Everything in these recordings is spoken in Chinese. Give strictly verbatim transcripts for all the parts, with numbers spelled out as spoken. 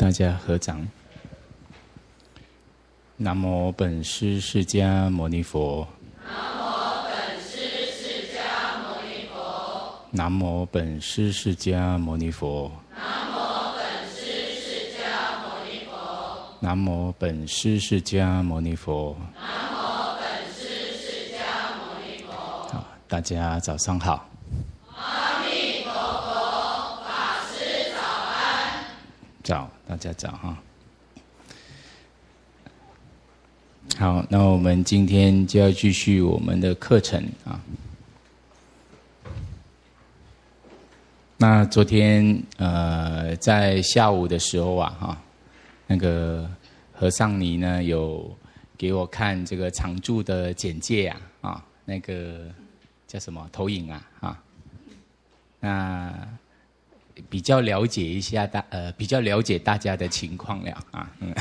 大家合掌。南无本师释迦牟尼佛。南无本师释迦牟尼佛。南无本师释迦牟尼佛。南无本师释迦牟尼佛。好，大家早上好。阿弥陀佛，法师早安。早，大家早哈。好，那我们今天就要继续我们的课程啊。那昨天呃，在下午的时候啊，哈。那个和尚尼呢，有给我看这个常住的简介啊，啊，那个叫什么投影啊，啊，那比较了解一下大呃，比较了解大家的情况了啊，嗯，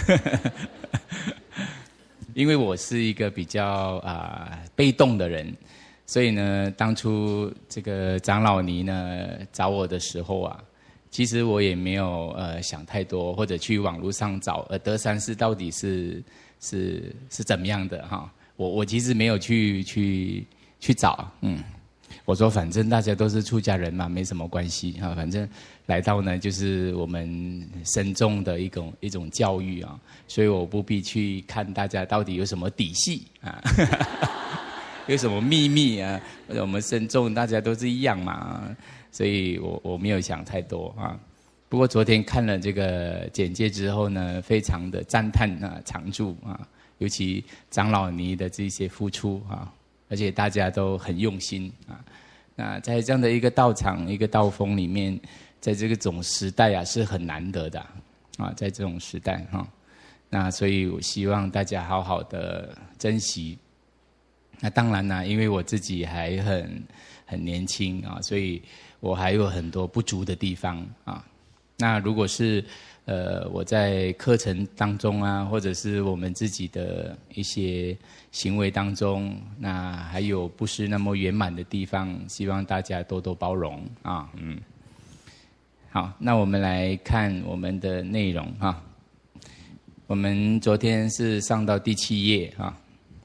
因为我是一个比较啊、呃、被动的人，所以呢，当初这个长老尼呢找我的时候啊。其实我也没有呃想太多，或者去网络上找呃德山寺到底是是是怎么样的哈。我我其实没有去去去找，嗯，我说反正大家都是出家人嘛，没什么关系哈。反正来到呢就是我们僧众的一种一种教育啊，所以我不必去看大家到底有什么底细啊，有什么秘密啊。我们僧众大家都是一样嘛。所以我我没有想太多啊，不过昨天看了这个简介之后呢，非常的赞叹啊常住啊，尤其长老尼的这些付出啊，而且大家都很用心啊。那在这样的一个道场、一个道风里面，在这个种时代啊是很难得的啊，在这种时代哈、啊，那所以我希望大家好好的珍惜。那当然啦，因为我自己还很很年轻啊，所以我还有很多不足的地方啊。那如果是呃我在课程当中啊，或者是我们自己的一些行为当中，那还有不是那么圆满的地方，希望大家多多包容啊。嗯，好，那我们来看我们的内容哈。我们昨天是上到第七页啊。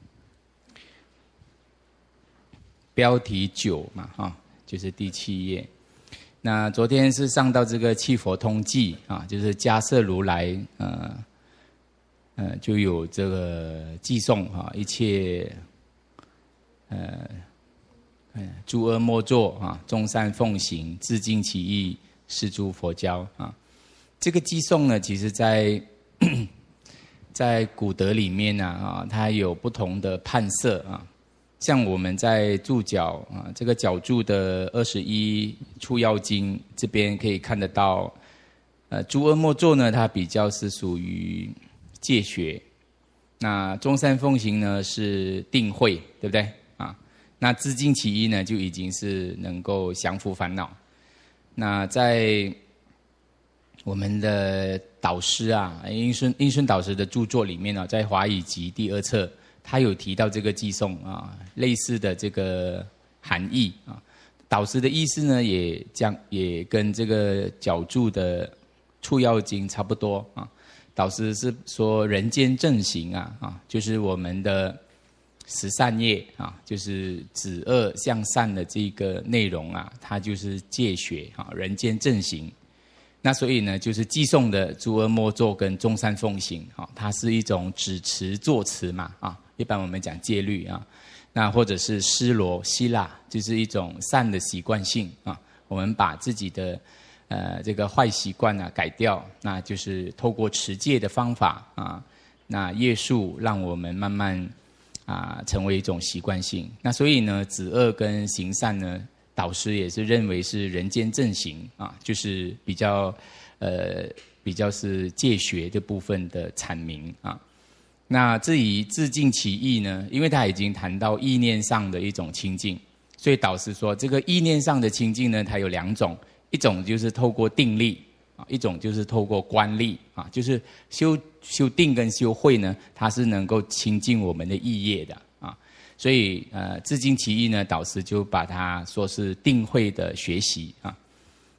标题九嘛，哈，就是第七页。那昨天是上到这个《契佛通记》啊，就是迦摄如来，呃，呃，就有这个寄送啊，一切，呃，诸恶莫作啊，众善奉行，自尽其意，是诸佛教啊。这个寄送呢，其实在在古德里面呢啊，它有不同的判色啊。像我们在注脚啊，这个脚注的二十一处要经这边可以看得到，呃，诸恶莫作呢，它比较是属于戒学，那众善奉行呢是定慧，对不对啊？那自尽其意呢，就已经是能够降伏烦恼。那在我们的导师啊，应顺应顺导师的著作里面呢、啊，在华语集第二册。他有提到这个寄送啊，类似的这个含义啊，导师的意思呢，也将也跟这个脚注的处要经差不多啊。导师是说人间正行啊啊，就是我们的十善业啊，就是止恶向善的这个内容啊，它就是戒学啊，人间正行。那所以呢，就是寄送的诸恶莫作跟众善奉行啊，它是一种指持作词嘛啊。一般我们讲戒律啊，那或者是施罗希腊，就是一种善的习惯性啊。我们把自己的呃这个坏习惯啊改掉，那就是透过持戒的方法啊，那业数让我们慢慢啊成为一种习惯性。那所以呢，止恶跟行善呢，导师也是认为是人间正行啊，就是比较呃比较是戒学的部分的阐明啊。那至于自尽其意呢，因为他已经谈到意念上的一种清净，所以导师说这个意念上的清净呢，它有两种，一种就是透过定力啊，一种就是透过观力啊，就是修修定跟修慧呢，它是能够清净我们的意业的啊。所以呃，自尽其意呢，导师就把它说是定慧的学习啊。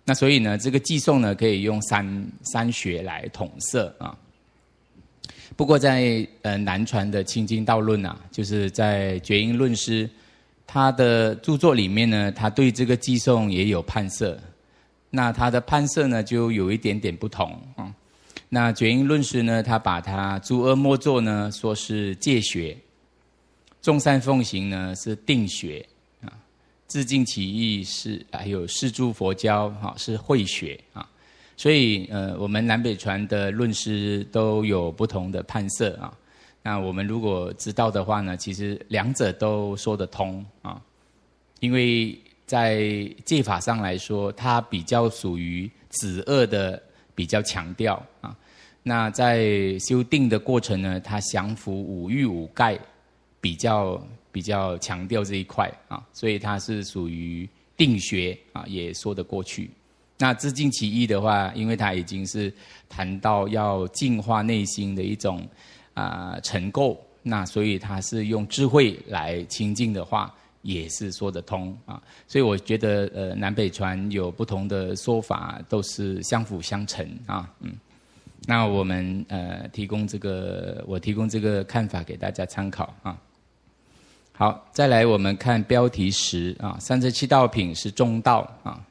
那所以呢，这个寄送呢可以用三三学来统摄啊。不过在呃南传的清净道论啊，就是在觉音论师他的著作里面呢，他对这个寄送也有判摄。那他的判摄呢就有一点点不同啊。那觉音论师呢，他把他诸恶莫作呢说是戒学，众善奉行呢是定学啊，自净其意是还有释诸佛教哈是慧学啊。所以呃我们南北传的论师都有不同的判摄啊。那我们如果知道的话呢，其实两者都说得通啊，因为在戒法上来说，它比较属于止恶的比较强调啊。那在修定的过程呢，它降伏五欲五盖比较比较强调这一块啊，所以它是属于定学啊，也说得过去。那自净其意的话，因为它已经是谈到要净化内心的一种啊、呃、成垢，那所以它是用智慧来清净的话，也是说得通啊。所以我觉得呃南北传有不同的说法，都是相辅相成啊。嗯，那我们呃提供这个，我提供这个看法给大家参考啊。好，再来我们看标题十啊，三十七道品是中道啊。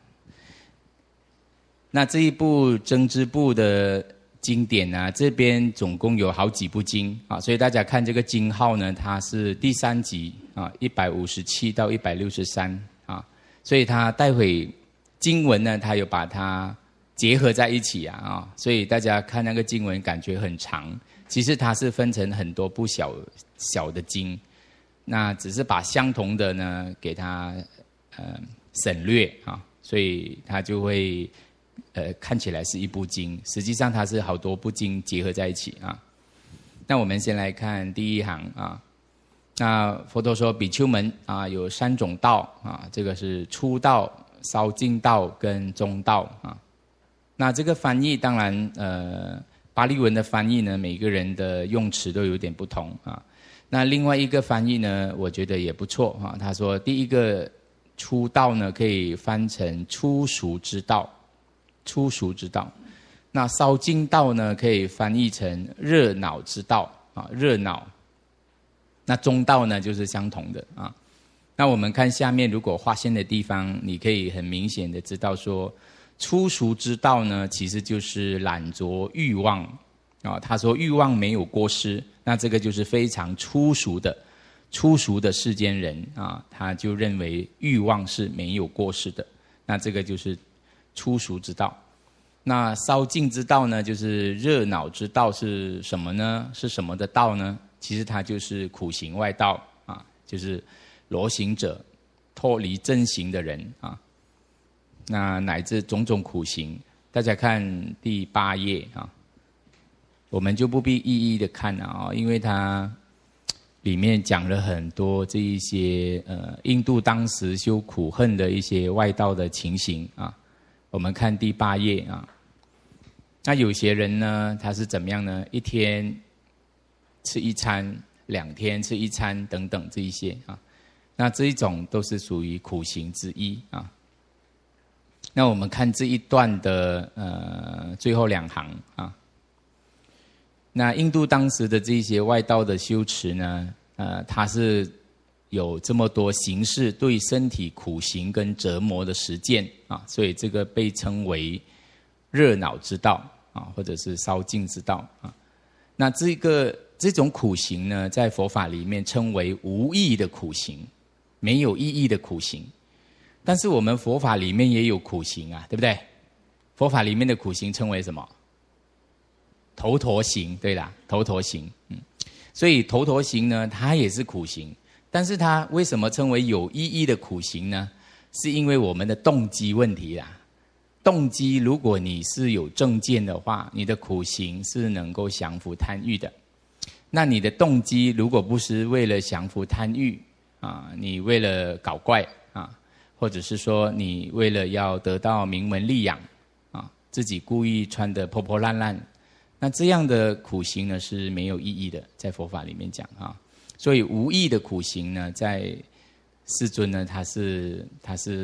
那这一部增支部的经典呢、啊，这边总共有好几部经啊，所以大家看这个经号呢，它是第三集啊，一百五十七到一百六十三啊，所以它待会经文呢，它有把它结合在一起啊啊，所以大家看那个经文感觉很长，其实它是分成很多部小小的经，那只是把相同的呢给它呃省略啊，所以它就会。呃，看起来是一部经，实际上它是好多部经结合在一起啊。那我们先来看第一行啊。那佛陀说，比丘们啊，有三种道啊，这个是初道、烧净道跟中道啊。那这个翻译当然，呃，巴利文的翻译呢，每个人的用词都有点不同啊。那另外一个翻译呢，我觉得也不错啊。他说，第一个初道呢，可以翻成初熟之道。初熟之道，那烧净道呢，可以翻译成热恼之道啊，热恼。那中道呢，就是相同的啊。那我们看下面，如果划线的地方，你可以很明显的知道说，初熟之道呢，其实就是懒着欲望啊。他说欲望没有过失，那这个就是非常初熟的、初熟的世间人啊，他就认为欲望是没有过失的，那这个就是初熟之道。那烧净之道呢，就是热恼之道是什么呢？是什么的道呢？其实它就是苦行外道啊，就是罗行者，脱离正行的人啊。那乃至种种苦行，大家看第八页啊，我们就不必一一的看了啊，因为它里面讲了很多这一些呃印度当时修苦恨的一些外道的情形啊。我们看第八页啊，那有些人呢，他是怎么样呢？一天吃一餐，两天吃一餐等等这一些啊，那这一种都是属于苦行之一啊。那我们看这一段的呃最后两行啊，那印度当时的这些外道的修持呢，呃，它是有这么多形式对身体苦行跟折磨的实践啊，所以这个被称为热恼之道啊，或者是烧净之道啊。那这个这种苦行呢，在佛法里面称为无意的苦行，没有意义的苦行。但是我们佛法里面也有苦行啊，对不对？佛法里面的苦行称为什么？头陀行，对啦，头陀行。嗯，所以头陀行呢，它也是苦行。但是它为什么称为有意义的苦行呢？是因为我们的动机问题啦。动机，如果你是有正见的话，你的苦行是能够降伏贪欲的。那你的动机如果不是为了降伏贪欲啊，你为了搞怪啊，或者是说你为了要得到名闻利养啊，自己故意穿得破破烂烂，那这样的苦行呢是没有意义的，在佛法里面讲啊。所以无益的苦行呢，在世尊呢，他是他是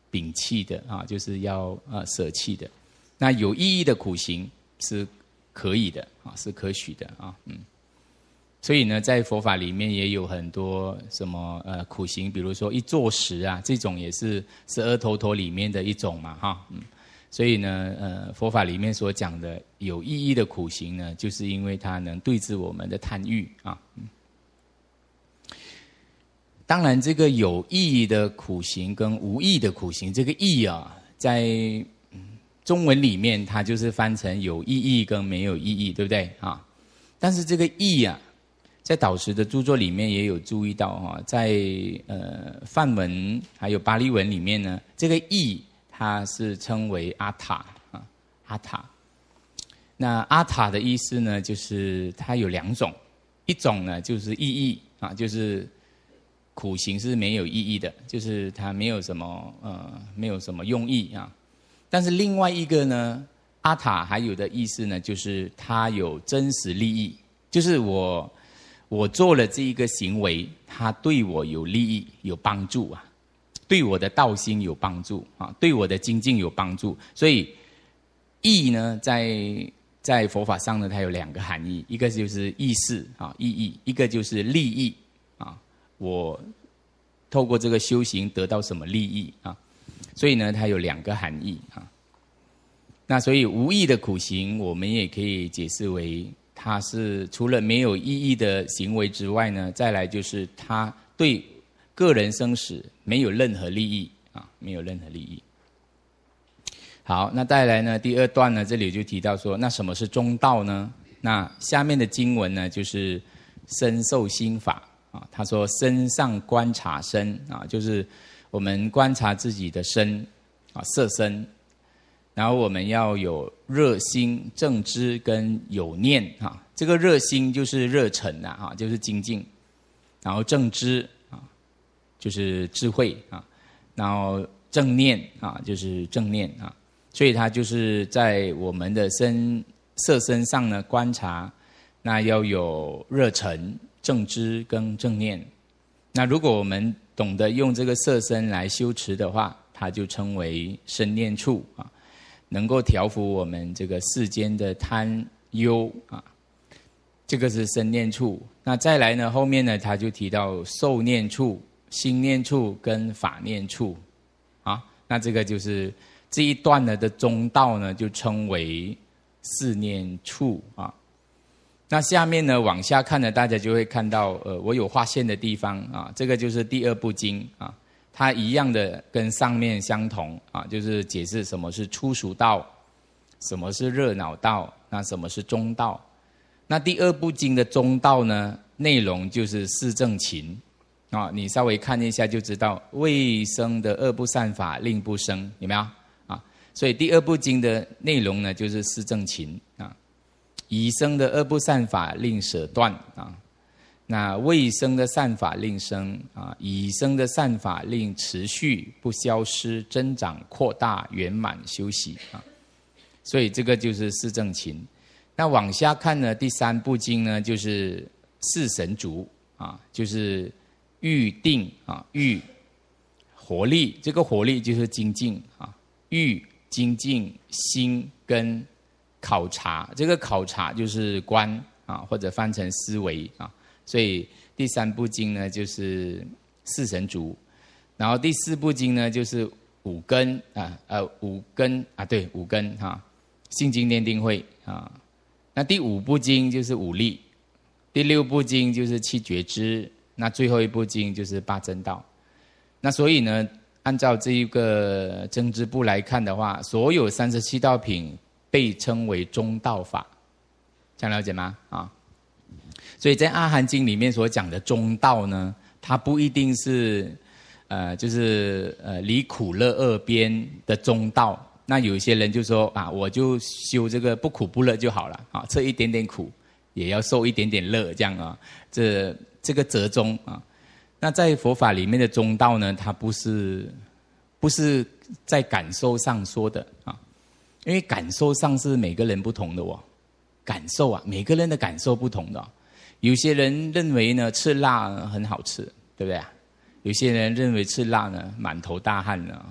摒弃的啊，就是要呃舍弃的。那有意义的苦行是可以的啊，是可许的啊，嗯。所以呢，在佛法里面也有很多什么呃苦行，比如说一坐食啊，这种也是十二头陀里面的一种嘛，哈，嗯。所以呢，呃，佛法里面所讲的有意义的苦行呢，就是因为它能对治我们的贪欲啊。嗯。当然，这个有意义的苦行跟无意义的苦行，这个意啊，在中文里面它就是翻成有意义跟没有意义，对不对啊？但是这个意啊，在导师的著作里面也有注意到哈，在呃梵文还有巴利文里面呢，这个意它是称为阿塔啊，阿塔。那阿塔的意思呢，就是它有两种，一种呢就是意义啊，就是苦行是没有意义的，就是它没有什么呃没有什么用意啊。但是另外一个呢，阿塔还有的意思呢，就是它有真实利益，就是我我做了这一个行为，它对我有利益、有帮助啊，对我的道心有帮助啊，对我的精进有帮助。所以义呢，在在佛法上呢，它有两个含义，一个就是意识啊意义，一个就是利益啊，我透过这个修行得到什么利益啊？所以呢，它有两个含义啊。那所以无意的苦行，我们也可以解释为，它是除了没有意义的行为之外呢，再来就是它对个人生死没有任何利益啊，没有任何利益。好，那再来呢，第二段呢，这里就提到说，那什么是中道呢？那下面的经文呢，就是身受心法啊。他说，身上观察身啊，就是我们观察自己的身啊，色身，然后我们要有热心、正知跟有念啊。这个热心就是热忱啊，就是精进；然后正知啊，就是智慧啊；然后正念啊，就是正念啊。所以它就是在我们的身色身上呢观察，那要有热忱、正知跟正念。那如果我们懂得用这个色身来修持的话，它就称为身念处啊，能够调伏我们这个世间的贪忧啊，这个是身念处。那再来呢，后面呢他就提到受念处、心念处跟法念处啊，那这个就是这一段呢的中道呢，就称为四念处啊。那下面呢往下看呢，大家就会看到，呃，我有划线的地方啊，这个就是第二部经啊，它一样的跟上面相同啊，就是解释什么是初熟道，什么是热恼道，那什么是中道。那第二部经的中道呢，内容就是四正勤啊，你稍微看一下就知道，未生的恶不善法令不生，有没有啊？所以第二部经的内容呢，就是四正勤啊。已生的恶不善法令舍断啊，那未生的善法令生啊，已生的善法令持续不消失，增长扩大圆满休息啊。所以这个就是四正勤。那往下看呢，第三部经呢，就是四神足啊，就是欲定啊，欲活力，这个活力就是精进啊，欲精进心跟考察，这个考察就是观啊，或者翻成思维啊。所以第三部经呢就是四神足，然后第四部经呢就是五根啊，呃五根啊，对五根哈、啊，信经念定慧啊。那第五部经就是五力，第六部经就是七觉支，那最后一部经就是八正道。那所以呢，按照这一个增支部来看的话，所有三十七道品被称为中道法，这样了解吗？啊，所以在阿含经里面所讲的中道呢，它不一定是呃，就是呃离苦乐二边的中道。那有些人就说啊，我就修这个不苦不乐就好了啊，吃一点点苦，也要受一点点乐，这样啊，这这个折中啊。那在佛法里面的中道呢，它不是不是在感受上说的啊。因为感受上是每个人不同的哦，感受啊，每个人的感受不同的、哦。有些人认为呢，吃辣很好吃，对不对啊？有些人认为吃辣呢，满头大汗呢，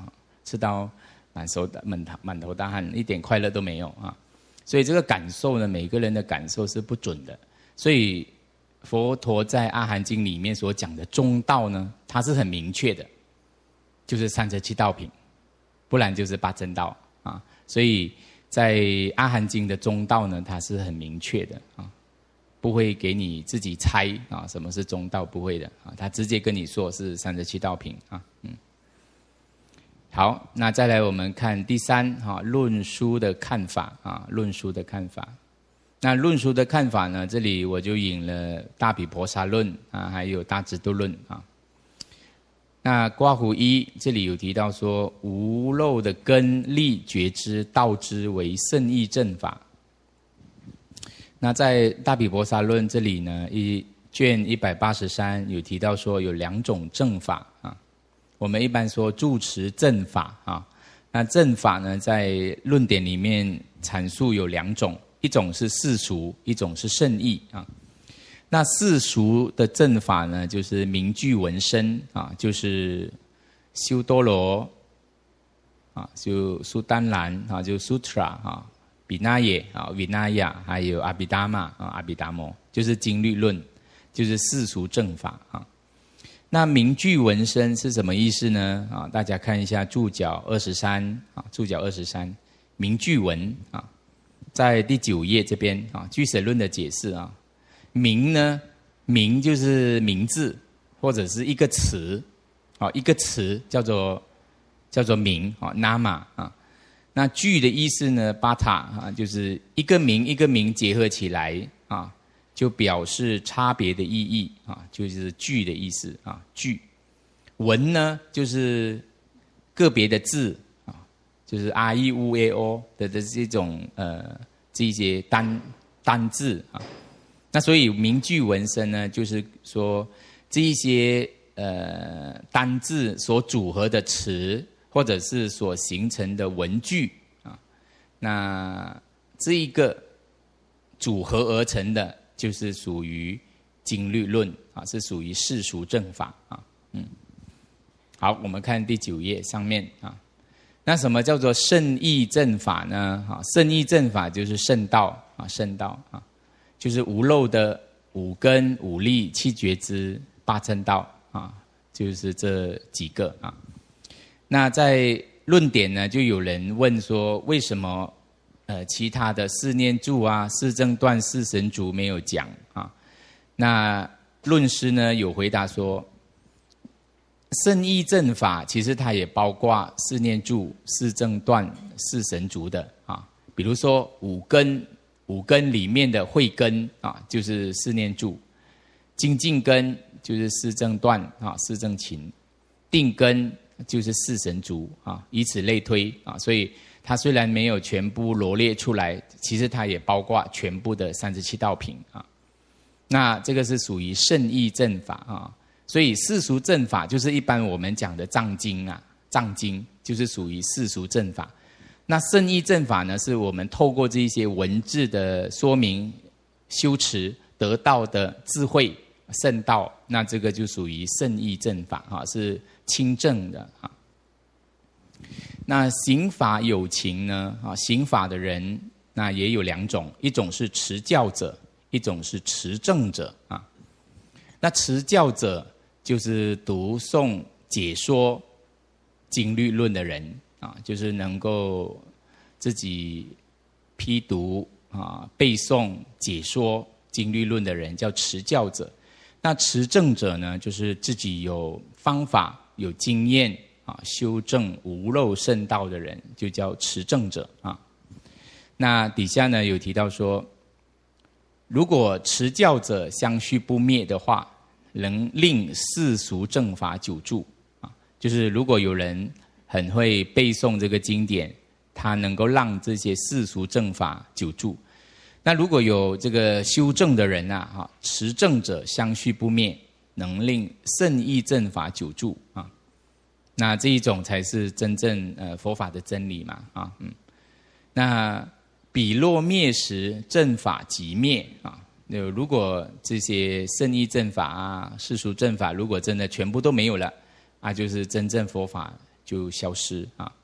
吃到满手满头满头大汗，一点快乐都没有啊。所以这个感受呢，每个人的感受是不准的。所以佛陀在《阿含经》里面所讲的中道呢，它是很明确的，就是三十七道品，不然就是八正道啊。所以在《阿含经》的中道呢，它是很明确的啊，不会给你自己猜啊什么是中道，不会的啊，他直接跟你说是三十七道品啊。嗯，好，那再来我们看第三哈，论书的看法啊，论书的看法。那论书的看法呢，这里我就引了《大毗婆沙论》啊，还有《大智度论》啊。那刮胡一这里有提到说，无漏的根力觉知道之为圣义正法。那在《大毗婆沙论》这里呢，一卷一百八十三有提到说有两种正法啊。我们一般说住持正法啊，那正法呢，在论点里面阐述有两种，一种是世俗，一种是圣义啊。那世俗的正法呢，就是名句文身啊，就是修多罗啊，就苏丹兰啊，就 Sutra 啊，比那耶啊，维那亚，还有阿毗达玛啊，阿毗达摩，就是经律论，就是世俗正法啊。那名句文身是什么意思呢？啊，大家看一下注脚二十三啊，注脚二十三，名句文啊，在第九页这边啊，俱舍论的解释啊。名呢，名就是名字或者是一个词，啊，一个词叫做叫做名啊 ，nama 啊。那句的意思呢 ，bata 啊，就是一个名一个名结合起来啊，就表示差别的意义啊，就是句的意思啊。句文呢，就是个别的字啊，就是 r e u a o 的的这种呃这些单单字啊。那所以名句文身呢，就是说这一些呃单字所组合的词，或者是所形成的文句啊，那这一个组合而成的，就是属于经律论啊，是属于世俗正法啊。嗯，好，我们看第九页上面啊，那什么叫做圣义正法呢？啊，圣义正法就是圣道啊，圣道啊。就是无漏的五根、五力、七觉知、八正道啊，就是这几个啊。那在论点呢，就有人问说，为什么呃其他的四念住啊、四正断、四神足没有讲啊？那论师呢有回答说，圣义正法其实它也包括四念住、四正断、四神足的啊。比如说五根。五根里面的慧根啊，就是四念住；精进根就是四正断啊，四正勤；定根就是四神足啊，以此类推啊。所以它虽然没有全部罗列出来，其实它也包括全部的三十七道品啊。那这个是属于圣义正法啊。所以世俗正法就是一般我们讲的藏经啊，藏经就是属于世俗正法。那圣义正法呢，是我们透过这一些文字的说明、修持得到的智慧圣道，那这个就属于圣义正法啊，是清正的啊。那行法有情呢啊，行法的人那也有两种，一种是持教者，一种是持正者啊。那持教者就是读诵解说经律论的人。啊，就是能够自己批读啊、背诵、解说经律论的人，叫持教者。那持正者呢，就是自己有方法、有经验啊，修正无漏圣道的人，就叫持正者啊。那底下呢有提到说，如果持教者相续不灭的话，能令世俗正法久住啊，就是如果有人很会背诵这个经典，他能够让这些世俗正法久住。那如果有这个修正的人啊，哈，持正者相续不灭，能令圣义正法久住啊。那这一种才是真正呃佛法的真理嘛啊，嗯。那彼若灭时，正法即灭啊。如果这些圣义正法啊、世俗正法，如果真的全部都没有了啊，就是真正佛法就消失啊。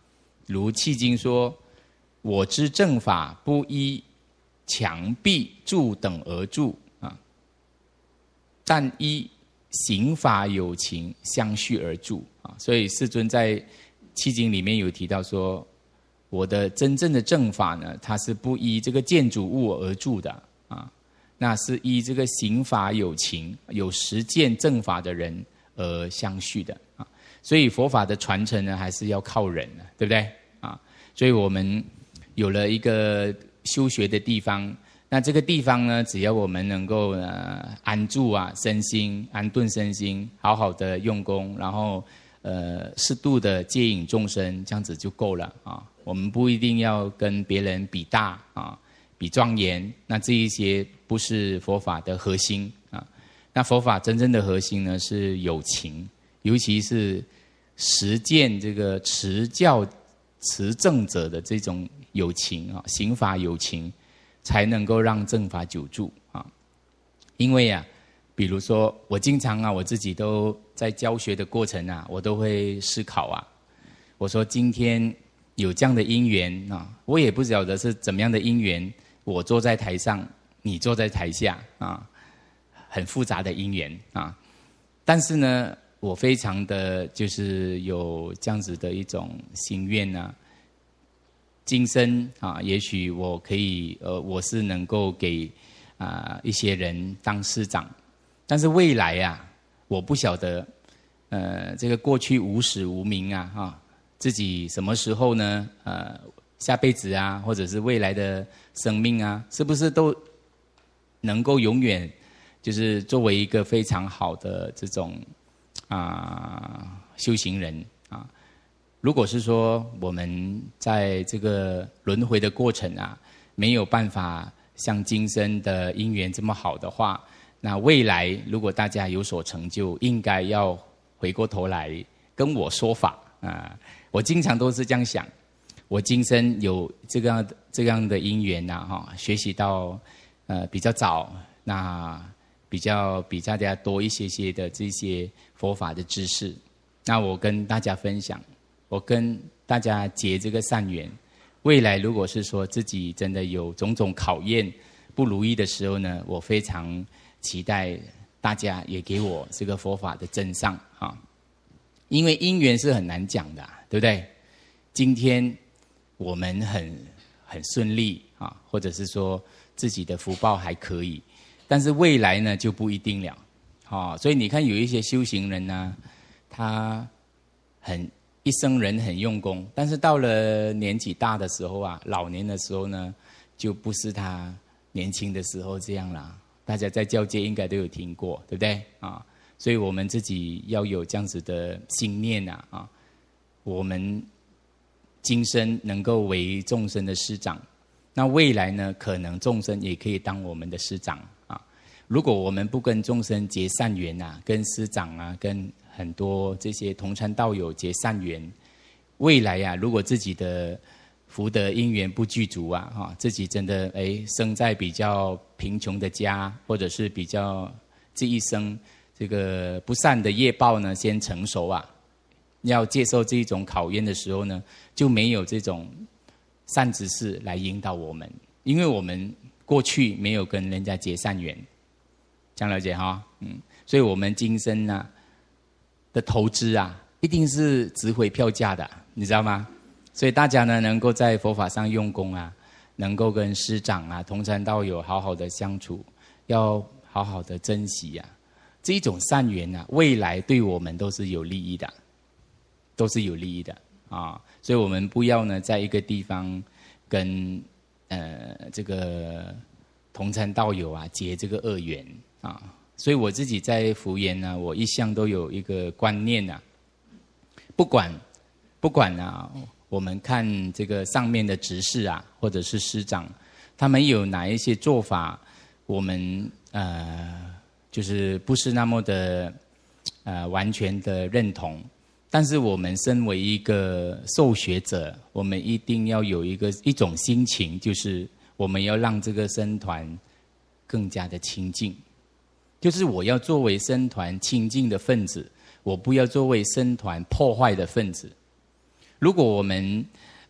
如契经说：“我知正法不依墙壁柱等而住啊，但依行法有情相续而住啊。”所以世尊在契经里面有提到说，我的真正的正法呢，它是不依这个建筑物而住的啊，那是依这个行法有情、有实践正法的人而相续的啊。所以佛法的传承呢，还是要靠人的，对不对啊？所以我们有了一个修学的地方，那这个地方呢，只要我们能够呃安住啊身心，安顿身心，好好的用功，然后呃适度的接引众生，这样子就够了啊。我们不一定要跟别人比大啊，比庄严，那这一些不是佛法的核心啊。那佛法真正的核心呢，是有情，尤其是实践这个持教持正者的这种有情啊，行法有情，才能够让正法久住啊。因为啊，比如说我经常啊，我自己都在教学的过程啊，我都会思考啊，我说今天有这样的因缘啊，我也不晓得是怎么样的因缘，我坐在台上，你坐在台下啊，很复杂的因缘啊。但是呢，我非常的就是有这样子的一种心愿啊，今生啊，也许我可以呃，我是能够给啊、呃、一些人当师长，但是未来啊，我不晓得，呃，这个过去无始无明啊，哈，自己什么时候呢？呃，下辈子啊，或者是未来的生命啊，是不是都能够永远就是作为一个非常好的这种啊、呃、修行人啊？如果是说我们在这个轮回的过程啊，没有办法像今生的因缘这么好的话，那未来如果大家有所成就，应该要回过头来跟我说法啊。我经常都是这样想，我今生有这个样这样的因缘呐，哈，学习到呃比较早，那比较比大家多一些些的这些佛法的知识，那我跟大家分享。我跟大家结这个善缘，未来如果是说自己真的有种种考验不如意的时候呢，我非常期待大家也给我这个佛法的真相啊，因为因缘是很难讲的，对不对？今天我们很很顺利啊，或者是说自己的福报还可以，但是未来呢就不一定了啊。所以你看有一些修行人呢，他很一生人很用功，但是到了年纪大的时候啊，老年的时候呢，就不是他年轻的时候这样啦。大家在教界应该都有听过，对不对啊？所以我们自己要有这样子的信念啊啊！我们今生能够为众生的师长，那未来呢，可能众生也可以当我们的师长啊。如果我们不跟众生结善缘啊，跟师长啊，跟很多这些同参道友结善缘，未来呀、啊，如果自己的福德因缘不具足啊，哈，自己真的哎生在比较贫穷的家，或者是比较这一生这个不善的业报呢先成熟啊，要接受这一种考验的时候呢，就没有这种善知识来引导我们，因为我们过去没有跟人家结善缘，这样了解哈，嗯，所以我们今生呢、啊。的投资啊，一定是值回票价的，你知道吗？所以大家呢，能够在佛法上用功啊，能够跟师长啊、同参道友好好的相处，要好好的珍惜啊，这一种善缘啊，未来对我们都是有利益的，都是有利益的啊。所以我们不要呢，在一个地方跟呃这个同参道友啊结这个恶缘啊。所以我自己在福研呢，我一向都有一个观念啊，不管不管啊，我们看这个上面的执事啊，或者是师长，他们有哪一些做法，我们呃就是不是那么的呃完全的认同，但是我们身为一个受学者，我们一定要有一个一种心情，就是我们要让这个僧团更加的清净。就是我要作为僧团清净的分子，我不要作为僧团破坏的分子。如果我们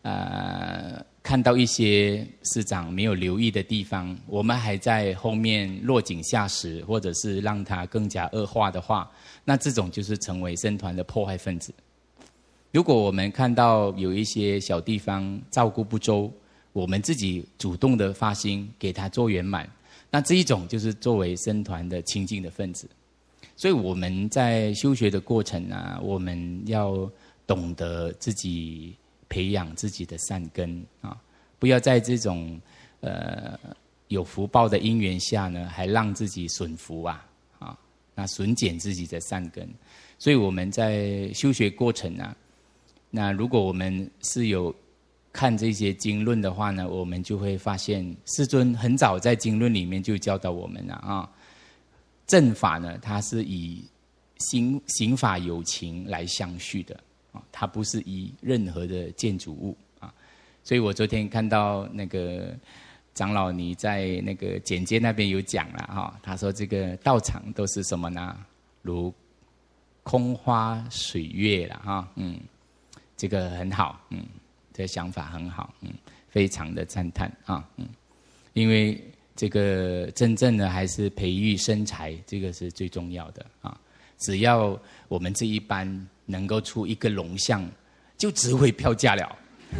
呃看到一些师长没有留意的地方，我们还在后面落井下石，或者是让它更加恶化的话，那这种就是成为僧团的破坏分子。如果我们看到有一些小地方照顾不周，我们自己主动的发心给他做圆满，那这一种就是作为僧团的清净的分子。所以我们在修学的过程啊，我们要懂得自己培养自己的善根啊，不要在这种呃有福报的因缘下呢，还让自己损福啊啊，那损减自己的善根。所以我们在修学过程啊，那如果我们是有看这些经论的话呢，我们就会发现世尊很早在经论里面就教导我们了啊。正法呢，它是以行行法有情来相续的啊，它不是以任何的建筑物啊。所以我昨天看到那个长老你在那个简介那边有讲了哈，他说这个道场都是什么呢？如空花水月了哈，嗯，这个很好，嗯，这个想法很好，嗯，非常的赞叹啊，嗯，因为这个真正的还是培育身材，这个是最重要的啊。只要我们这一班能够出一个龙像，就值回票价了，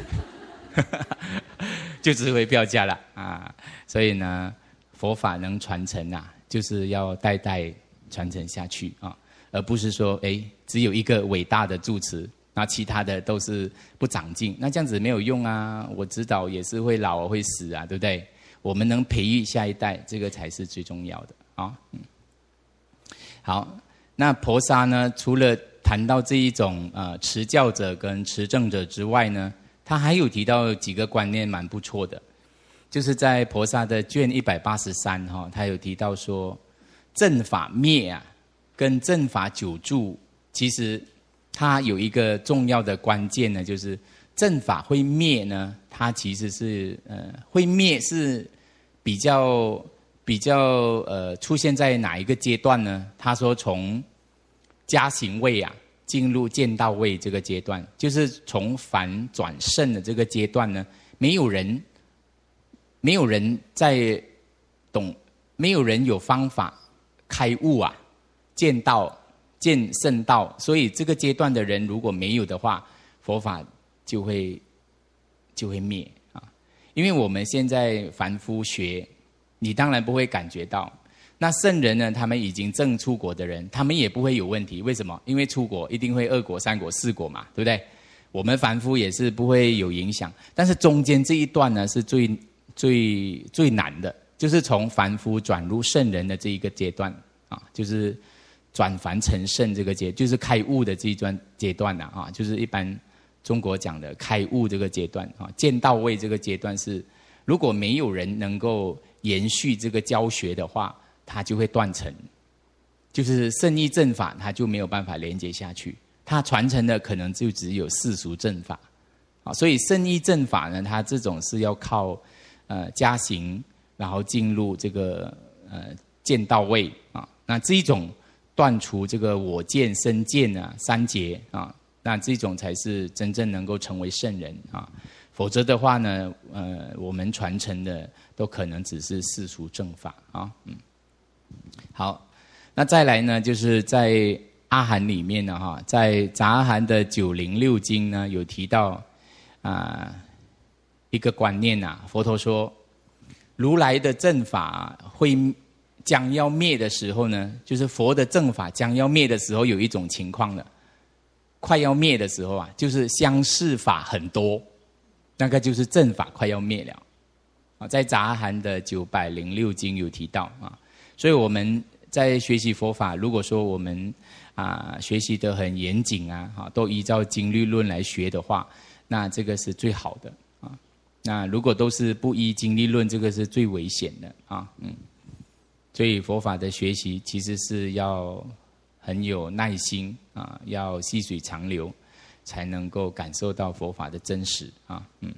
就值回票价了啊。所以呢，佛法能传承啊，就是要代代传承下去啊，而不是说哎，只有一个伟大的住持，那其他的都是不长进，那这样子没有用啊。我指导也是会老会死啊，对不对？我们能培育下一代，这个才是最重要的啊。嗯，好，那婆沙呢，除了谈到这一种呃持教者跟持证者之外呢，他还有提到几个观念蛮不错的，就是在婆沙的卷一百八十三哈，他有提到说，正法灭啊，跟正法久住，其实它有一个重要的关键呢，就是正法会灭呢，它其实是呃会灭是比较比较呃出现在哪一个阶段呢？他说从加行位啊进入见道位这个阶段，就是从凡转圣的这个阶段呢，没有人没有人在懂，没有人有方法开悟啊，见道见圣道，所以这个阶段的人如果没有的话，佛法就会就会灭啊。因为我们现在凡夫学，你当然不会感觉到。那圣人呢，他们已经证出国的人，他们也不会有问题。为什么？因为出国一定会二果、三果、四果嘛，对不对？我们凡夫也是不会有影响。但是中间这一段呢，是最最最难的，就是从凡夫转入圣人的这一个阶段啊，就是转凡成圣这个阶，就是开悟的这一段阶段了啊，就是一般中国讲的开悟这个阶段啊，见道位这个阶段是，如果没有人能够延续这个教学的话，它就会断层，就是圣义正法，它就没有办法连接下去，它传承的可能就只有世俗正法啊，所以圣义正法呢，它这种是要靠呃加行，然后进入这个呃见道位啊，那这一种断除这个我见、身见啊三结啊。那这种才是真正能够成为圣人啊，否则的话呢，呃，我们传承的都可能只是世俗正法啊。嗯，好，那再来呢，就是在阿含里面呢，哈，在杂阿含的九零六经呢，有提到啊、呃、一个观念呐、啊，佛陀说，如来的正法会将要灭的时候呢，就是佛的正法将要灭的时候，有一种情况了。快要灭的时候啊，就是相似法很多，那个就是正法快要灭了啊。在杂阿含的九百零六经有提到啊，所以我们在学习佛法，如果说我们啊学习得很严谨啊，哈，都依照经律论来学的话，那这个是最好的啊。那如果都是不依经律论，这个是最危险的啊。嗯，所以佛法的学习其实是要很有耐心啊，要细水长流，才能够感受到佛法的真实啊。嗯，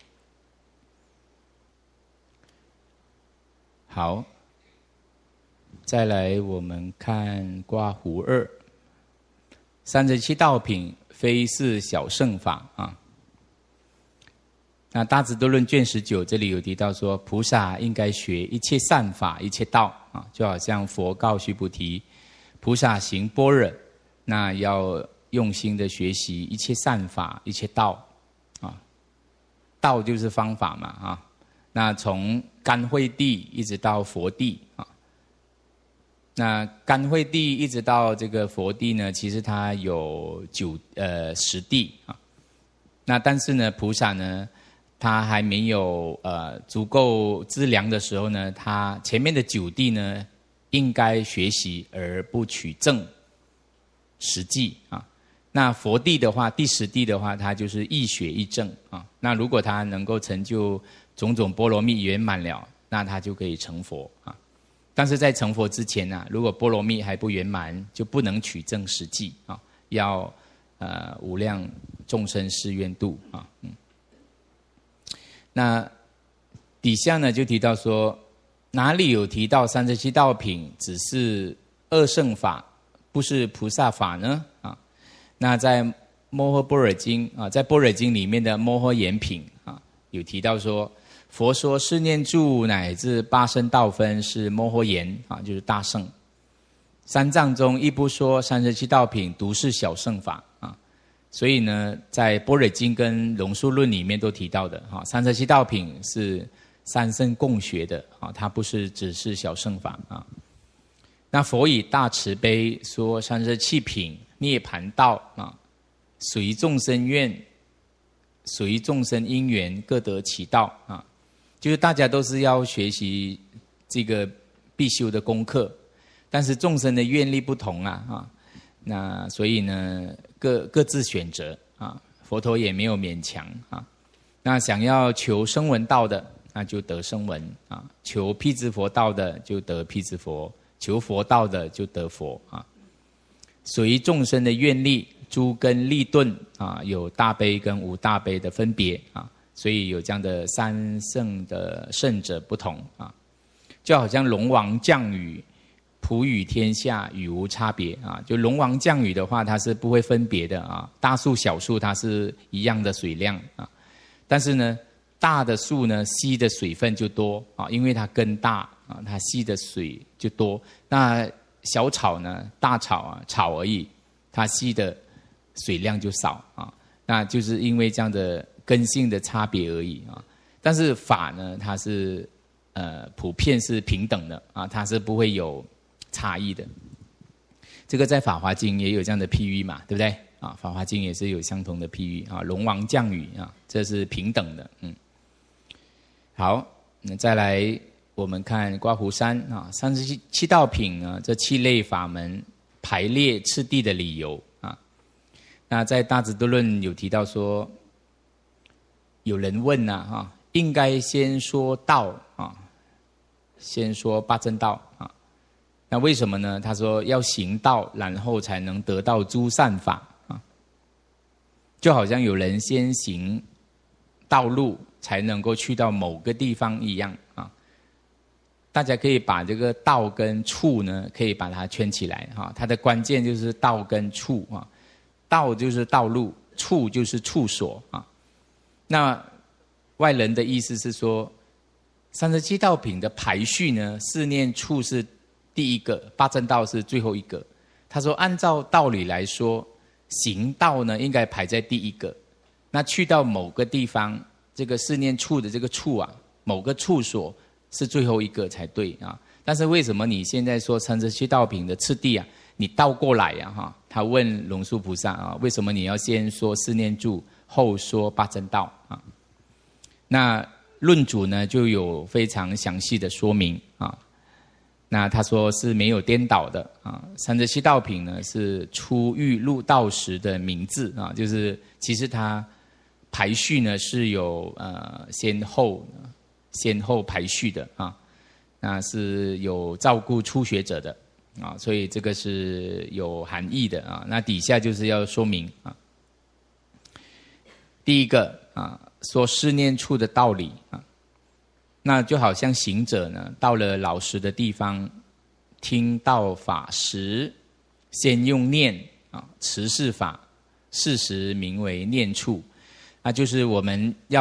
好，再来我们看刮胡二，三十七道品非是小乘法啊。 那《大智度论》卷十九这里有提到说，菩萨应该学一切善法、一切道啊，就好像佛告须菩提，菩萨行般若，那要用心的学习一切善法、一切道啊。道就是方法嘛啊。那从甘惠地一直到佛地啊，那甘惠地一直到这个佛地呢，其实它有九呃十地啊。那但是呢，菩萨呢，他还没有呃足够资粮的时候呢，他前面的九地呢，应该学习而不取证实际啊。那佛地的话，第十地的话，它就是一学一证啊。那如果他能够成就种种波罗蜜圆满了，那他就可以成佛啊。但是在成佛之前呢、啊，如果波罗蜜还不圆满，就不能取证实际啊，要呃无量众生誓愿度啊。嗯，那底下呢就提到说，哪里有提到三十七道品只是二乘法，不是菩萨法呢？啊，那在摩诃般若经啊，在般若经里面的摩诃延品啊，有提到说，佛说四念住乃至八圣道分是摩诃延啊，就是大圣。三藏中亦不说三十七道品独是小圣法啊，所以呢，在般若经跟龙树论里面都提到的哈，三十七道品是三圣共学的啊，它不是只是小圣法啊。那佛以大慈悲说三十七品涅盘道啊，随众生愿，随众生因缘各得其道啊，就是大家都是要学习这个必修的功课，但是众生的愿力不同啊啊，那所以呢各各自选择啊，佛陀也没有勉强啊。那想要求声闻道的，那就得声闻啊；求辟支佛道的就得辟支佛，求佛道的就得佛啊。随众生的愿力，诸根利钝啊，有大悲跟无大悲的分别啊，所以有这样的三圣的圣者不同啊。就好像龙王降雨，普雨天下雨无差别啊。就龙王降雨的话，它是不会分别的啊，大树小树它是一样的水量啊。但是呢，大的树呢吸的水分就多啊，因为它根大啊，它吸的水就多。那小草呢，大草啊，草而已，它吸的水量就少啊。那就是因为这样的根性的差别而已啊。但是法呢，它是呃普遍是平等的啊，它是不会有差异的。这个在《法华经》也有这样的譬喻嘛，对不对啊？《法华经》也是有相同的譬喻啊，龙王降雨啊，这是平等的。嗯，好，那再来我们看刮胡山啊，三十七七道品呢，这七类法门排列次第的理由啊。那在《大智度论》有提到说，有人问呐、啊，哈，应该先说道啊，先说八正道啊。那为什么呢？他说要行道，然后才能得到诸善法啊。就好像有人先行道路，才能够去到某个地方一样啊。大家可以把这个道跟处呢，可以把它圈起来哈。它的关键就是道跟处啊。道就是道路，处就是处所啊。那外人的意思是说，三十七道品的排序呢，四念处是第一个，八正道是最后一个。他说，按照道理来说，行道呢应该排在第一个。那去到某个地方，这个四念处的这个处啊，某个处所是最后一个才对啊。但是为什么你现在说三十七道品的次第啊，你倒过来呀、啊、哈？他问龙树菩萨啊，为什么你要先说四念住，后说八正道啊？那论主呢就有非常详细的说明啊。那他说是没有颠倒的啊，三十七道品呢是出狱入道时的名字啊，就是其实它排序呢是有呃先后先后排序的啊，那是有照顾初学者的啊，所以这个是有含义的啊。那底下就是要说明啊，第一个啊，说四念处的道理啊。那就好像行者呢，到了老实的地方，听到法时，先用念啊，持是法，是时名为念处。那就是我们要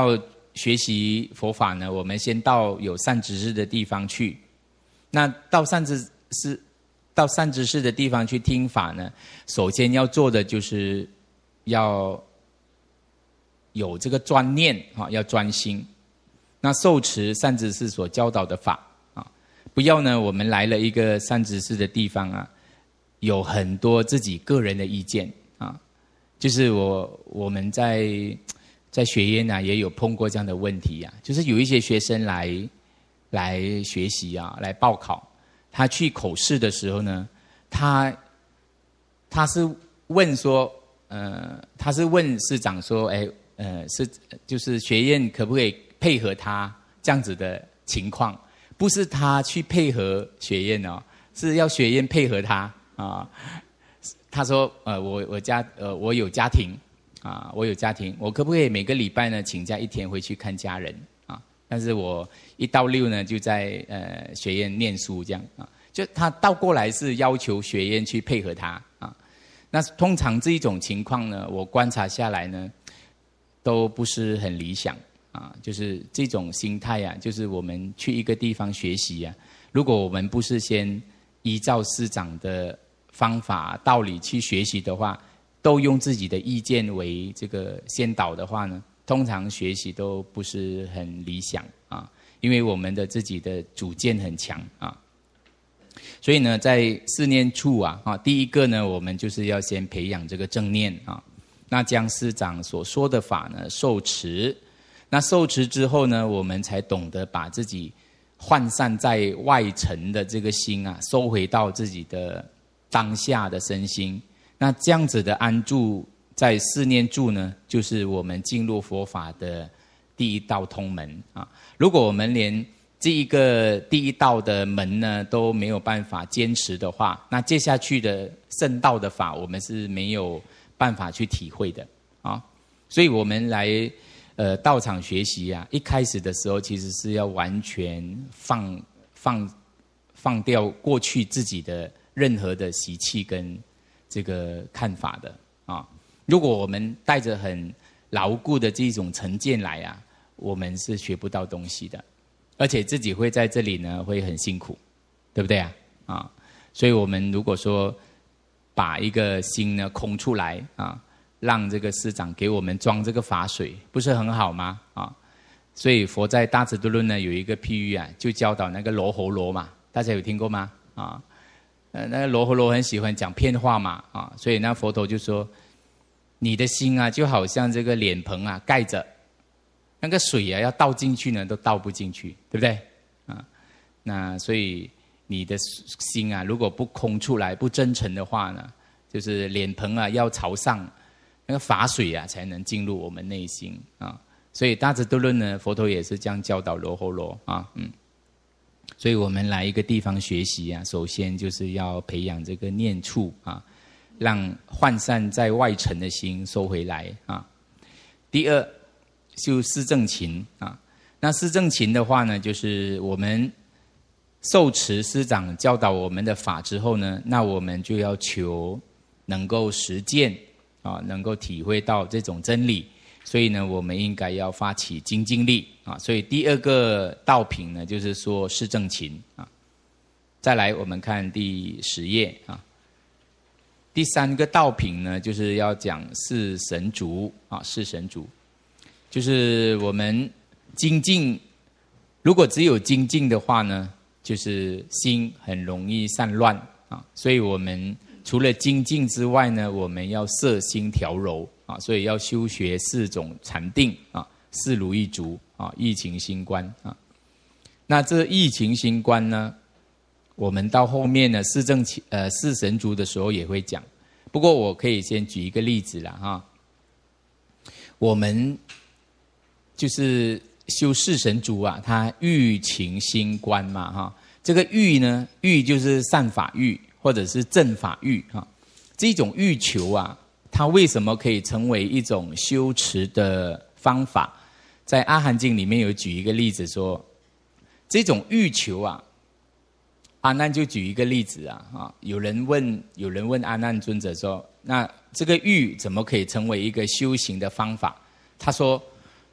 学习佛法呢，我们先到有善知识的地方去。那到善知识到善知识的地方去听法呢，首先要做的就是要有这个专念啊，要专心。那受持善知识所教导的法啊，不要呢，我们来了一个善知识的地方啊，有很多自己个人的意见啊，就是我我们在在学院啊也有碰过这样的问题啊，就是有一些学生来来学习啊，来报考，他去口试的时候呢，他他是问说，呃，他是问师长说，哎，呃，是就是学院可不可以配合他这样子的情况，不是他去配合学院哦，是要学院配合他啊。他说，呃，我我家呃我有家庭啊，我有家庭，我可不可以每个礼拜呢请假一天回去看家人啊？但是我一到六呢就在呃学院念书这样啊，就他倒过来是要求学院去配合他啊。那通常这一种情况呢，我观察下来呢，都不是很理想。啊，就是这种心态啊，就是我们去一个地方学习啊，如果我们不是先依照师长的方法道理去学习的话，都用自己的意见为这个先导的话呢，通常学习都不是很理想啊，因为我们的自己的主见很强啊。所以呢，在四念处啊，啊，第一个呢，我们就是要先培养这个正念啊，那将师长所说的法呢受持。那受持之后呢，我们才懂得把自己涣散在外尘的这个心啊，收回到自己的当下的身心。那这样子的安住在四念住呢，就是我们进入佛法的第一道通门啊。如果我们连这一个第一道的门呢都没有办法坚持的话，那接下去的圣道的法，我们是没有办法去体会的啊。所以我们来。呃，道场学习啊，一开始的时候其实是要完全放放放掉过去自己的任何的习气跟这个看法的啊。如果我们带着很牢固的这种成见来啊，我们是学不到东西的，而且自己会在这里呢会很辛苦，对不对啊？啊，所以我们如果说把一个心呢空出来啊。让这个师长给我们装这个法水，不是很好吗？啊，所以佛在大智度论呢有一个譬喻啊，就教导那个罗喉罗嘛，大家有听过吗？啊，呃，那个罗喉罗很喜欢讲骗话嘛，啊，所以那佛陀就说，你的心啊就好像这个脸盆啊盖着，那个水啊要倒进去呢都倒不进去，对不对？啊，那所以你的心啊如果不空出来、不真诚的话呢，就是脸盆啊要朝上。那个法水啊，才能进入我们内心啊，所以大智度论呢，佛陀也是这样教导罗喉罗啊，嗯，所以我们来一个地方学习啊，首先就是要培养这个念处啊，让涣散在外尘的心收回来啊。第二，修四正勤啊，那四正勤的话呢，就是我们受持师长教导我们的法之后呢，那我们就要求能够实践。啊，能够体会到这种真理，所以呢，我们应该要发起精进力啊。所以第二个道品呢，就是说四正勤啊。再来，我们看第十页啊。第三个道品呢，就是要讲四神足啊，四神足，就是我们精进。如果只有精进的话呢，就是心很容易散乱啊，所以我们。除了精进之外呢，我们要摄心调柔啊，所以要修学四种禅定啊，四如意足啊，意情心观啊。那这意情心观呢，我们到后面呢四正呃四神足的时候也会讲。不过我可以先举一个例子啦哈，我们就是修四神足啊，它欲情心观嘛哈。这个欲呢，欲就是善法欲。或者是正法欲啊，这种欲求啊，它为什么可以成为一种修持的方法？在《阿含经》里面有举一个例子说，这种欲求啊，阿难就举一个例子啊，啊，有人问，有人问阿难尊者说，那这个欲怎么可以成为一个修行的方法？他说，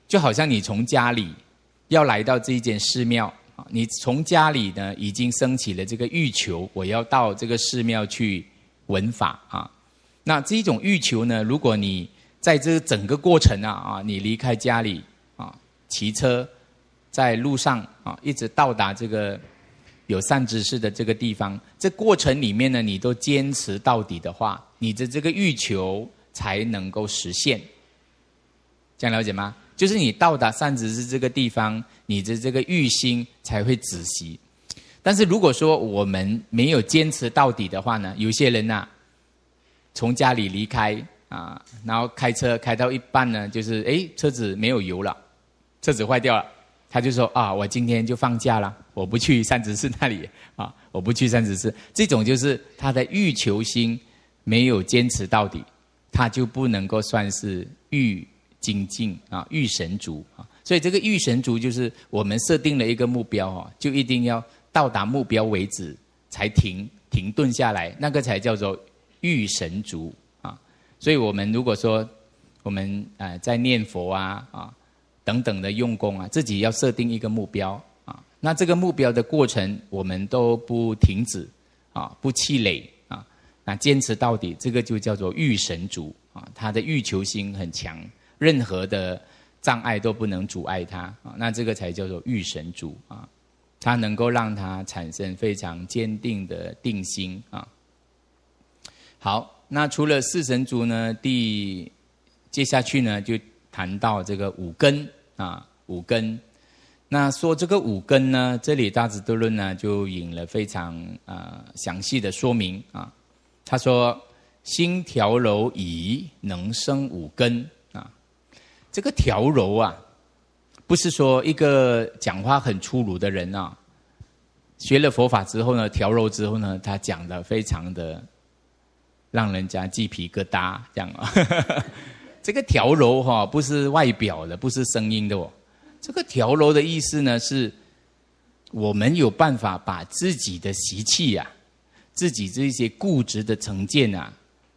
就好像你从家里要来到这一间寺庙，你从家里呢已经升起了这个欲求，我要到这个寺庙去闻法啊。那这一种欲求呢，如果你在这整个过程啊啊，你离开家里啊，骑车在路上啊，一直到达这个有善知识的这个地方，这过程里面呢，你都坚持到底的话，你的这个欲求才能够实现。这样了解吗？就是你到达善知识这个地方，你的这个欲心才会止息。但是如果说我们没有坚持到底的话呢，有些人啊，从家里离开啊，然后开车开到一半呢，就是哎，车子没有油了，车子坏掉了，他就说啊，我今天就放假了，我不去善知识那里啊，我不去善知识。这种就是他的欲求心没有坚持到底，他就不能够算是欲精进啊，欲神足啊。所以这个欲神足就是我们设定了一个目标啊，就一定要到达目标为止才停停顿下来，那个才叫做欲神足啊。所以我们如果说我们呃在念佛啊啊等等的用功啊，自己要设定一个目标啊，那这个目标的过程我们都不停止啊，不气馁啊，那坚持到底，这个就叫做欲神足啊，他的欲求心很强，任何的障碍都不能阻碍他啊，那这个才叫做欲神足啊，它能够让他产生非常坚定的定心啊。好，那除了四神足呢，第接下去呢就谈到这个五根啊，五根。那说这个五根呢，这里大智度论呢就引了非常啊详细的说明啊。他说，心调柔仪能生五根啊。这个调柔啊，不是说一个讲话很粗鲁的人啊，学了佛法之后呢，调柔之后呢，他讲的非常的让人家鸡皮疙瘩这样啊。这个调柔哈、哦，不是外表的，不是声音的哦。这个调柔的意思呢，是我们有办法把自己的习气啊，自己这些固执的成见啊，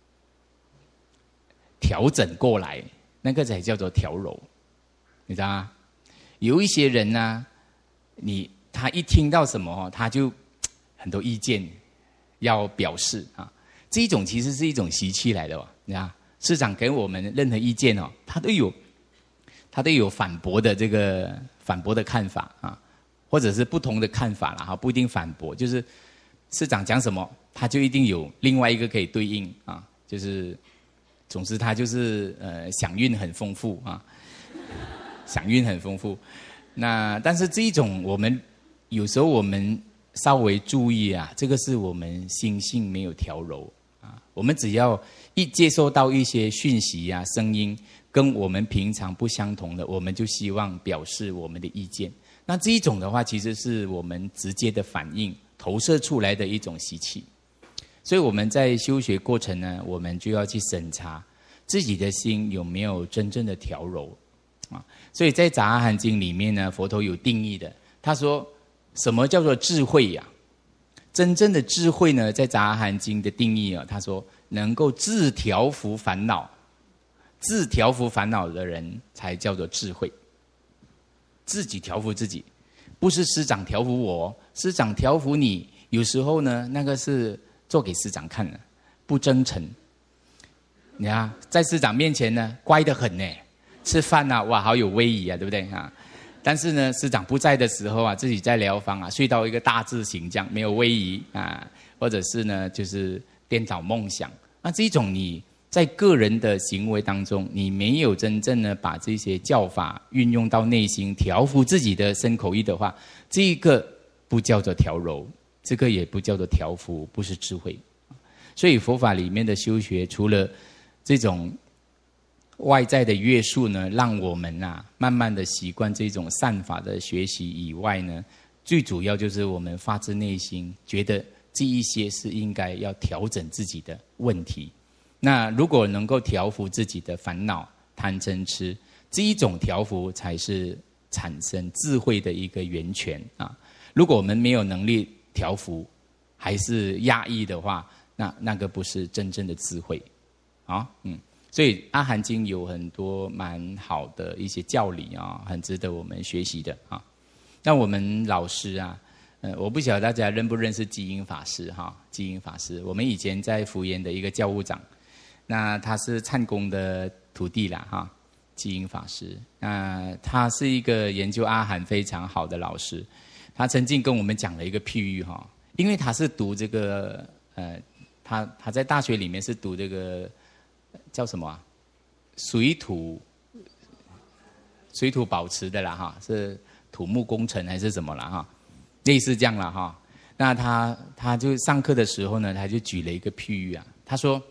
调整过来，那个才叫做调柔，你知道吗？有一些人呢、啊，你他一听到什么，他就很多意见要表示啊，这一种其实是一种习气来的哦，你知道吗？师长给我们任何意见哦，他都有，他都有反驳的这个反驳的看法啊，或者是不同的看法啦哈，不一定反驳，就是师长讲什么，他就一定有另外一个可以对应啊，就是总之他就是呃响韵很丰富啊，响韵很丰富。那但是这一种我们有时候我们稍微注意啊，这个是我们心性没有调柔啊，我们只要一接收到一些讯息啊、声音，跟我们平常不相同的，我们就希望表示我们的意见。那这一种的话，其实是我们直接的反应投射出来的一种习气。所以我们在修学过程呢，我们就要去审查自己的心有没有真正的调柔啊。所以在《杂阿含经》里面呢，佛陀有定义的。他说，什么叫做智慧呀、啊？真正的智慧呢，在《杂阿含经》的定义啊，他说能够自调伏烦恼，自调伏烦恼的人才叫做智慧。自己调伏自己，不是师长调伏我，师长调伏你。有时候呢，那个是做给师长看的，不真诚。你看，在师长面前呢，乖得很呢，吃饭啊，哇，好有威仪啊，对不对啊？但是呢，师长不在的时候啊，自己在疗房啊，睡到一个大字形这样，没有威仪啊，或者是呢，就是颠倒梦想。那这种你在个人的行为当中，你没有真正的把这些教法运用到内心，调伏自己的身口意的话，这个不叫做调柔，这个也不叫做调伏，不是智慧。所以佛法里面的修学，除了这种外在的约束呢，让我们啊慢慢的习惯这种善法的学习以外呢，最主要就是我们发自内心觉得这一些是应该要调整自己的问题。那如果能够调伏自己的烦恼、贪嗔痴，这一种调伏才是产生智慧的一个源泉啊！如果我们没有能力调伏，还是压抑的话，那那个不是真正的智慧啊。嗯， 所以阿含经有很多蛮好的一些教理啊，很值得我们学习的啊。那我们老师啊，呃，我不晓得大家认不认识基因法师哈？基因法师，我们以前在福研的一个教务长，那他是灿公的徒弟啦哈。基因法师，那他是一个研究阿含非常好的老师。他曾经跟我们讲了一个譬喻哈，因为他是读这个呃，他他在大学里面是读这个叫什么啊？水土水土保持的啦哈，是土木工程还是什么啦哈，类似这样啦哈。那他他就上课的时候呢，他就举了一个譬喻啊，他说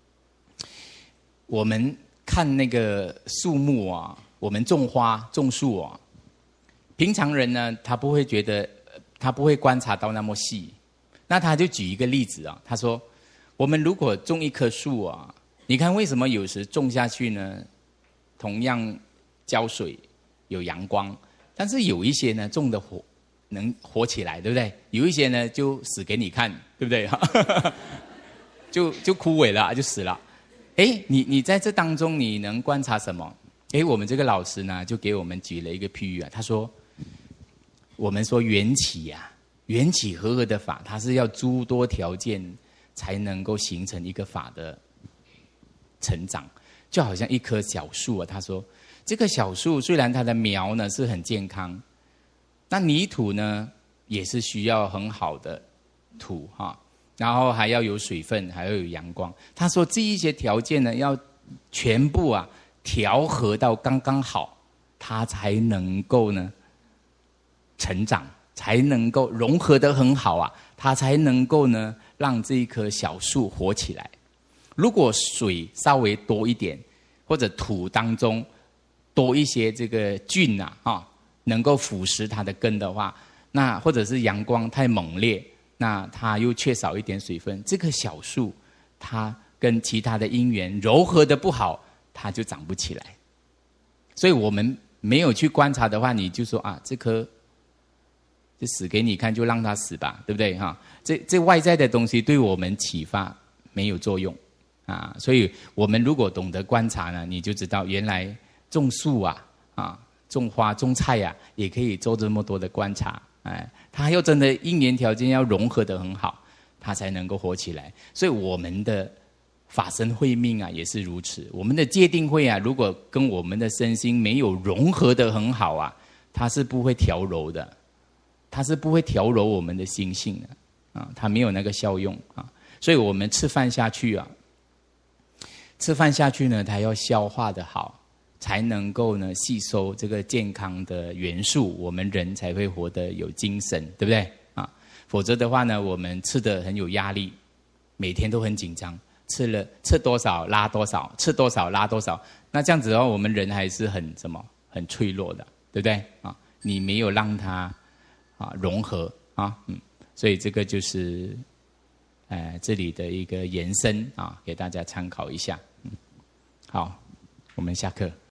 我们看那个树木啊，我们种花种树啊，平常人呢，他不会觉得，他不会观察到那么细。那他就举一个例子啊，他说，我们如果种一棵树啊，你看为什么有时种下去呢，同样浇水有阳光，但是有一些呢种的活能活起来，对不对？有一些呢就死给你看，对不对？就就枯萎了，就死了。哎，你你在这当中你能观察什么？哎，我们这个老师呢，就给我们举了一个譬喻啊。他说，我们说缘起啊，缘起和合的法，它是要诸多条件才能够形成一个法的成长。就好像一棵小树啊，他说，这个小树虽然它的苗呢是很健康，那泥土呢也是需要很好的土哈。然后还要有水分，还要有阳光。他说这一些条件呢，要全部啊调和到刚刚好，它才能够呢成长，才能够融合得很好啊，它才能够呢让这一棵小树活起来。如果水稍微多一点，或者土当中多一些这个菌啊啊，能够腐蚀它的根的话，那或者是阳光太猛烈。那它又缺少一点水分，这棵小树它跟其他的因缘柔和的不好，它就长不起来。所以我们没有去观察的话，你就说啊，这棵就死给你看，就让它死吧，对不对哈？这这外在的东西对我们启发没有作用啊。所以我们如果懂得观察呢，你就知道原来种树啊啊，种花种菜啊，也可以做这么多的观察。哎，它要真的因缘条件要融合得很好，它才能够活起来。所以我们的法身慧命啊，也是如此。我们的戒定慧啊，如果跟我们的身心没有融合得很好啊，它是不会调柔的，它是不会调柔我们的心性的啊，它没有那个效用啊。所以我们吃饭下去啊，吃饭下去呢，它要消化得好。才能够呢吸收这个健康的元素，我们人才会活得有精神，对不对啊？否则的话呢，我们吃得很有压力，每天都很紧张，吃了吃多少拉多少，吃多少拉多少，那这样子的话，我们人还是很什么很脆弱的，对不对啊？你没有让它啊融合啊，嗯，所以这个就是呃这里的一个延伸啊，给大家参考一下。嗯，好，我们下课。